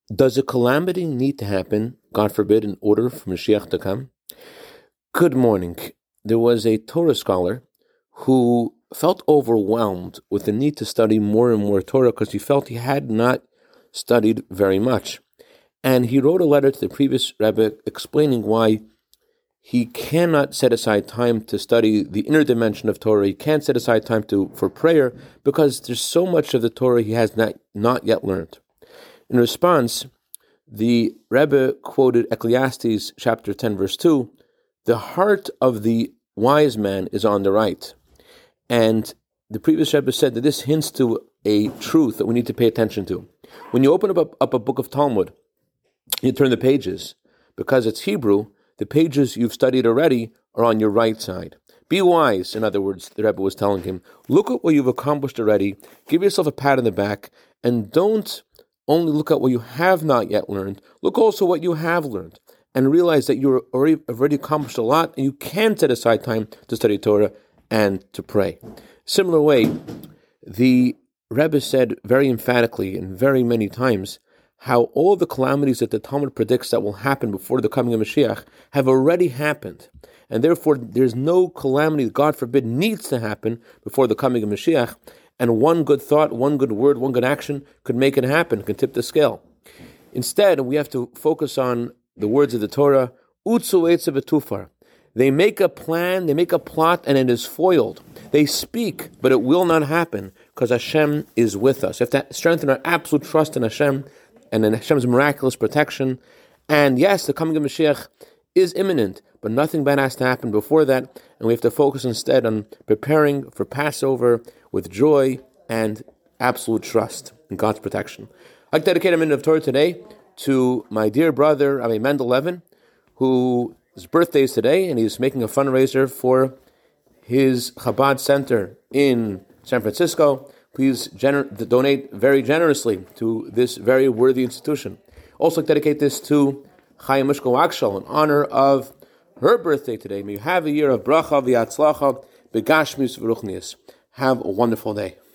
Does a calamity need to happen, God forbid, in order for Mashiach to come? Good morning. There was a Torah scholar who felt overwhelmed with the need to study more and more Torah because he felt he had not studied very much. And he wrote a letter to the previous Rebbe explaining why he cannot set aside time to study the inner dimension of Torah. He can't set aside time for prayer because there's so much of the Torah he has not yet learned. In response, the Rebbe quoted Ecclesiastes chapter 10 verse 2, the heart of the wise man is on the right. And the previous Rebbe said that this hints to a truth that we need to pay attention to. When you open up a book of Talmud, you turn the pages. Because it's Hebrew, the pages you've studied already are on your right side. Be wise, in other words, the Rebbe was telling him. Look at what you've accomplished already, give yourself a pat on the back, and don't only look at what you have not yet learned, look also what you have learned, and realize that you've already accomplished a lot, and you can set aside time to study Torah and to pray. Similar way, the Rebbe said very emphatically and very many times how all the calamities that the Talmud predicts that will happen before the coming of Mashiach have already happened. And therefore, there's no calamity that, God forbid, needs to happen before the coming of Mashiach. And one good thought, one good word, one good action could make it happen, could tip the scale. Instead, we have to focus on the words of the Torah, Utzu Eitze V'Tufar. They make a plan, they make a plot, and it is foiled. They speak, but it will not happen, because Hashem is with us. We have to strengthen our absolute trust in Hashem, and in Hashem's miraculous protection. And yes, the coming of Mashiach is imminent, but nothing bad has to happen before that, and we have to focus instead on preparing for Passover with joy and absolute trust in God's protection. I'd like to dedicate a minute of Torah today to my dear brother, Rabbi Mendel Levin, whose birthday is today, and he's making a fundraiser for his Chabad Center in San Francisco. Please donate very generously to this very worthy institution. Also, I'd dedicate this to Chaya Mishko Akshel in honor of her birthday today. May you have a year of bracha v'yatzlacha, begashmis v'ruchnius. Have a wonderful day.